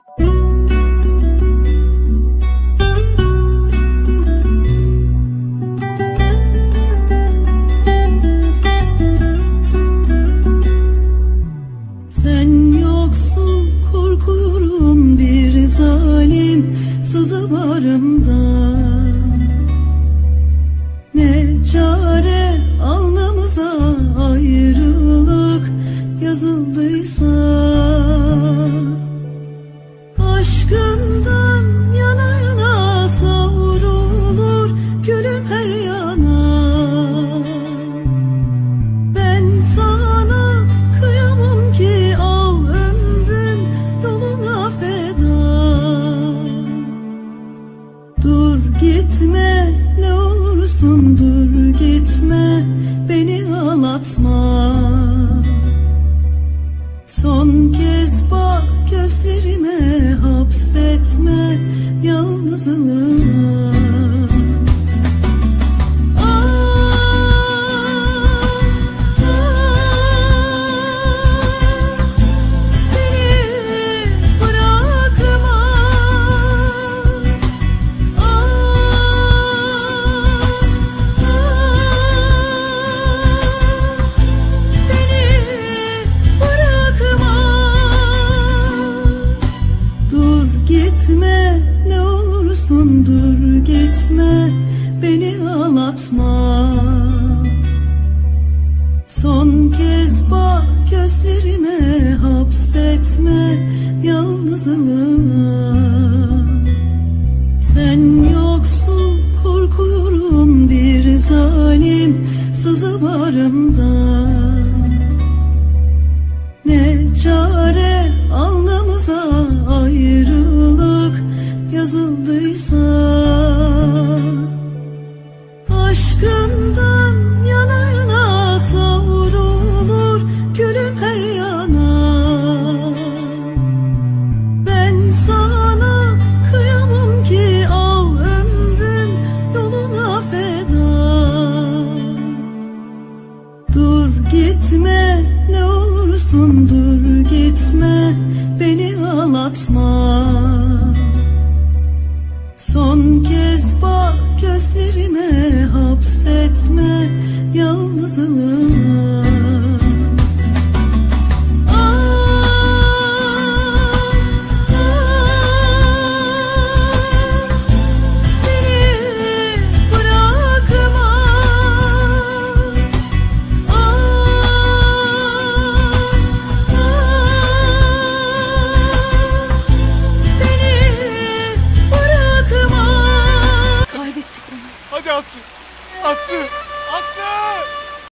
Sen yoksun korkuyorum bir zalim sızı bağrımdan. Ne çare alnımıza ayrılık yazıldıysa, aşkından yana yana savrulur gülüm her yana. Ben sana kıyamam ki al ömrüm yoluna feda. Dur gitme ne olursun, dur gitme beni ağlatma. Son kez bak gözlerime, hapsetme yalnızlığıma. Gitme ne olursun, dur gitme beni ağlatma. Son kez bak gözlerime, hapsetme yalnızlığıma. Sen yoksun korkuyorum bir zalim sızı bağrımdan. Ne çare alnımıza ayrılık yazıldıysa, aşkından yana yana savrulur gülüm her yana. Ben sana kıyamam ki al ömrüm yoluna feda. Dur gitme ne olursun, dur gitme beni ağlatma. Son kez bak gözlerime, hapsetme yalnızlığıma. Hadi Aslı! Aslı! Aslı!